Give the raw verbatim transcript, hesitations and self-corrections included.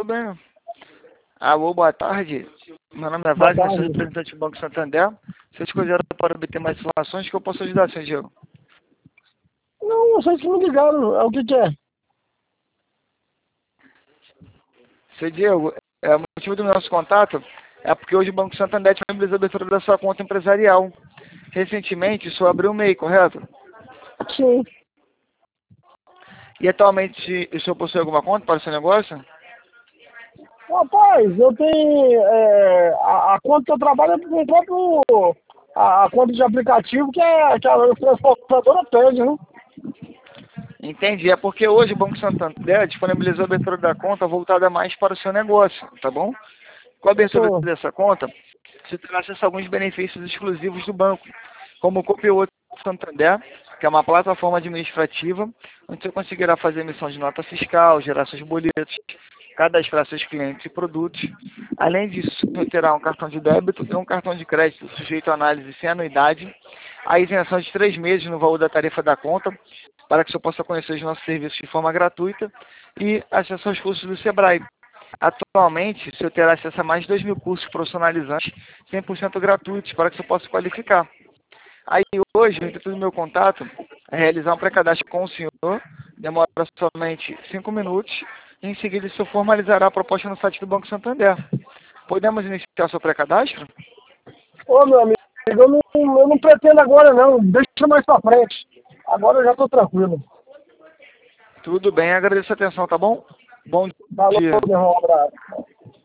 bem. Alô, boa tarde. Meu nome é Boa Wagner, sou tarde. representante do Banco Santander. Se vocês quiserem para obter mais informações, que eu posso ajudar, senhor Diego? Não, vocês que me ligaram. É o que que é? Senhor Diego, é, o motivo do nosso contato é porque hoje o Banco Santander disponibilizou a abertura da sua conta empresarial. Recentemente, o senhor abriu o M E I, correto? Sim. E atualmente, o senhor possui alguma conta para o seu negócio? Rapaz, eu tenho... é, a, a conta que eu trabalho é com o próprio... A, a conta de aplicativo que, é, que a transportadora pede, né? Entendi. É porque hoje o Banco Santander disponibilizou a abertura da conta voltada mais para o seu negócio, tá bom? Com a abertura Sim. dessa conta, você terá acesso a alguns benefícios exclusivos do banco, como o Copilot Santander, que é uma plataforma administrativa, onde você conseguirá fazer emissão de nota fiscal, gerar seus boletos, cadastrar seus clientes e produtos. Além disso, você terá um cartão de débito e um cartão de crédito sujeito a análise sem anuidade, a isenção de três meses no valor da tarifa da conta, para que você possa conhecer os nossos serviços de forma gratuita e acesso aos cursos do Sebrae. Atualmente, o senhor terá acesso a mais de dois mil cursos profissionalizantes, cem por cento gratuitos, para que você possa qualificar. Aí hoje, o intuito do meu contato é realizar um pré-cadastro com o senhor, demora somente cinco minutos, e em seguida o senhor formalizará a proposta no site do Banco Santander. Podemos iniciar seu pré-cadastro? Ô, meu amigo, eu não, eu não pretendo agora, não. Deixa mais pra frente. Agora eu já tô tranquilo. Tudo bem, agradeço a atenção, tá bom? Bom Falou, dia. meu irmão. Um abraço.